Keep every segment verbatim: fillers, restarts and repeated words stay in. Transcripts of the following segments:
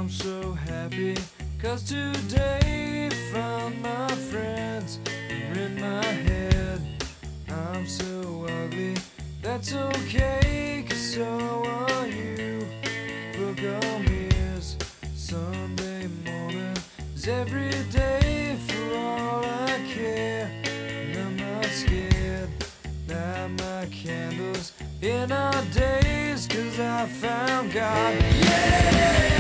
I'm so happy, cause today found my friends are in my head. I'm so ugly, that's okay, cause so are you. Book on mirrors, Sunday morning is every day for all I care. And I'm not scared, light my candles in our days, cause I found God. Yeah!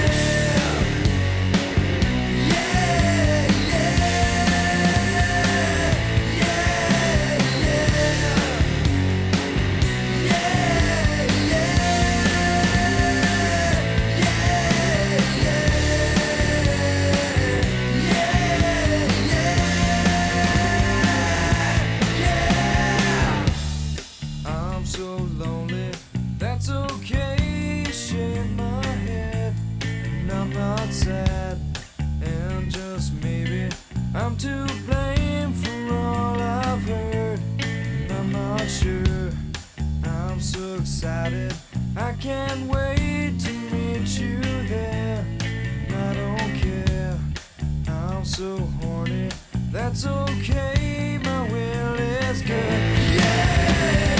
So lonely, that's okay, shake my head, and I'm not sad, and just maybe I'm to blame for all I've heard, and I'm not sure, I'm so excited, I can't wait to meet you there, and I don't care, I'm so horny, that's okay, my will is good, yeah!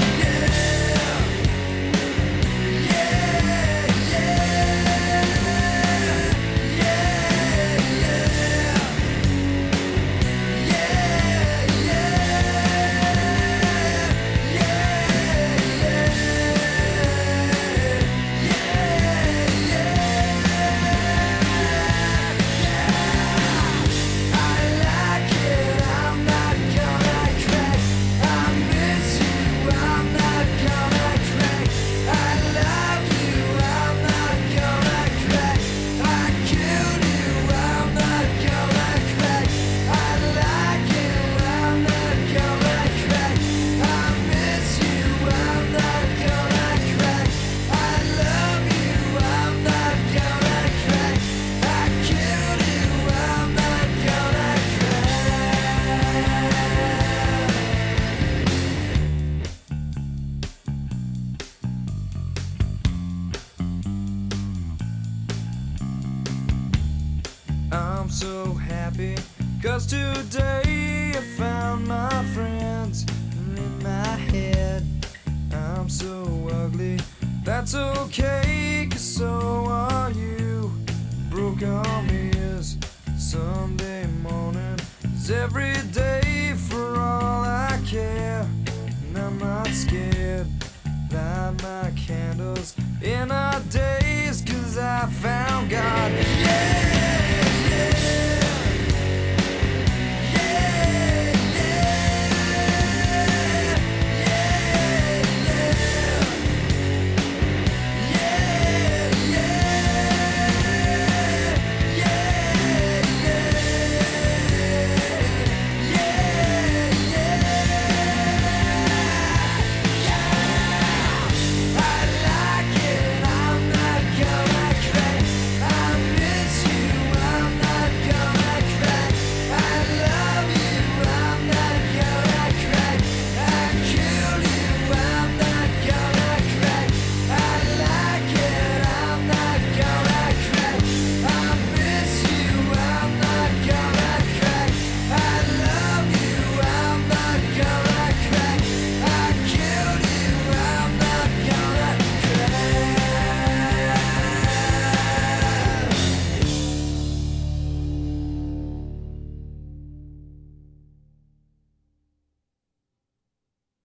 I'm so happy, cause today I found my friends in my head. I'm so ugly, that's okay.